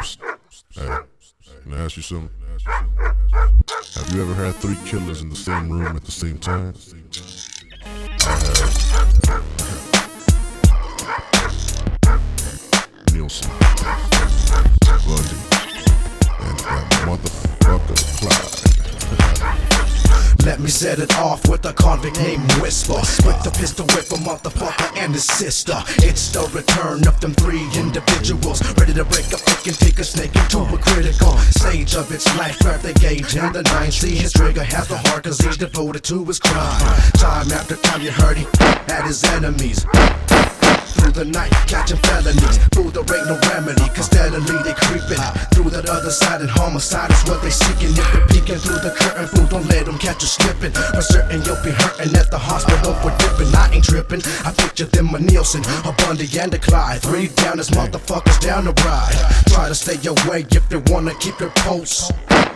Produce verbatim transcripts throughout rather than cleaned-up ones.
Hey, can I ask you something? Have you ever had three killers in the same room at the same time? I have. Nielsen, Bundy, and that motherfucker Clyde. Let me set it off with a convict named Whisper, with the pistol whip a motherfucker and his sister. It's the return of them three individuals, ready to break a pick and take a snake into a critical stage of its life. Grab the gauge and the nine, see his trigger has the heart disease devoted to his crime. Time after time you heard he had his enemies. Through the night, catching felonies. Through there ain't no remedy, cause steadily they creeping through that other side, and homicide is what they seeking. If they're peeking through the curtain, fool, don't let them catch you slipping. For certain you'll be hurting at the hospital for dipping. I ain't tripping, I picture them a Nielsen, a Bundy and a Clyde. Three down as motherfuckers down the ride. Try to stay away if you wanna keep your pulse.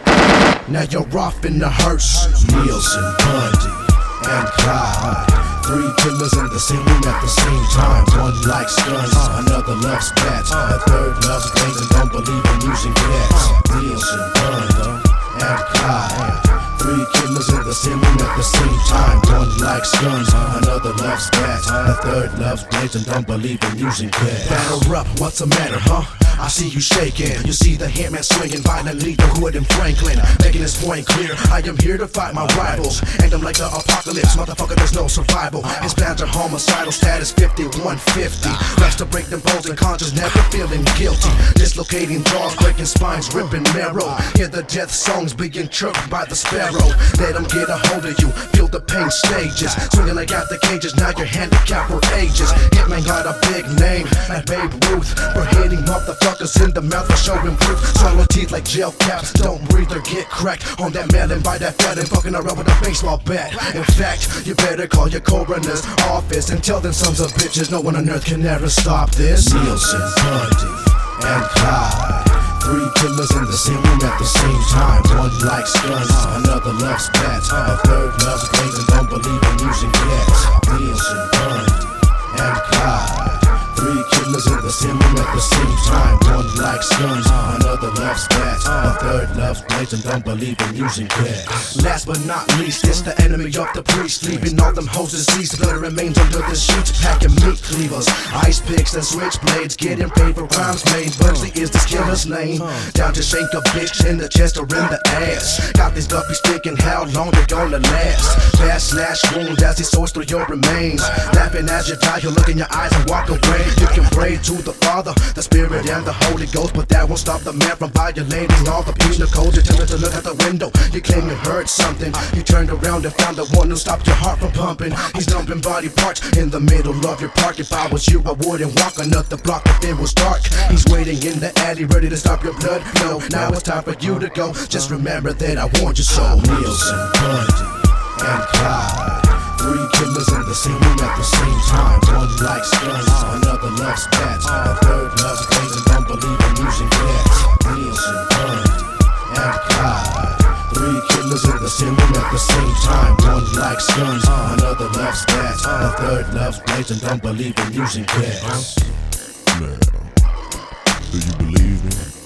Now you're off in the hearse. Nielsen, Bundy, and Clyde. Three killers in the same room at the same time. One likes guns, another loves bats, a third loves games and don't believe in using cats. Nielsen, Bundy, and Clyde. Three killers in the same room at the same time. One likes guns, another loves bats, a third loves blades and don't believe in using cats. Batter up, what's the matter, huh? I see you shaking. You see the hitman swinging violently the hood in Franklin, making his point clear. I am here to fight my rivals, and I'm like the apocalypse. Motherfucker, there's no survival. His plans are homicidal, status fifty-one fifty. Likes to break them bones and conscious, never feeling guilty. Dislocating jaws, breaking spines, ripping marrow. Hear the death songs being chirped by the sparrow. Let them get a hold of you, feel the pain stages. Swinging like out the cages, now you're handicapped for ages. Hitman got a big name, like Babe Ruth. For hitting motherfuckers in the mouth for showing proof. Swallow teeth like jail caps, don't breathe or get cracked on that melon by that fat and fucking around with a baseball bat. In fact, you better call your coroner's office and tell them sons of bitches no one on earth can ever stop this. Nielsen, Bundy, and Clyde. Three killers in the same room at the same time. One likes guns, another loves bats, a third loves blades and don't believe in using cats. Nielsen, Bundy, and Clyde. Three killers in the same room at the same time. One likes guns, another loves bats, a third loves blades and don't believe in using cats. Last but not least, it's the enemy of the priest, leaving all them hoes deceased. Blood remains under the sheets, packing meat cleavers, ice picks and switchblades, getting paid for crimes made. Bugsy is this killer's name, down to shank a bitch in the chest or in the ass. Got these guppies thinking how long they're gonna last. Fast slash wound as he sorts through your remains. Laughing as you die, you look in your eyes and walk away. You can pray to the Father, the Spirit, and the Holy Ghost, but that won't stop the man from violating all the penal codes. You turn to look out the window, you claim you heard something. You turned around and found the one who stopped your heart from pumping. He's dumping body parts in the middle of your park. If I was you, I wouldn't walk another block if it was dark. He's waiting in the alley, ready to stop your blood flow. Now it's time for you to go. Just remember that I warned you so. Nielsen, Bundy, and Clyde. Three killers in the same room at the same time. One likes guns, another loves bats, a third loves blades and don't believe in using cats. Nielsen, Bundy, and Clyde. Three killers in the same room at the same time. One likes guns, another loves bats, a third loves blades and don't believe in using cats. Now, do you believe me?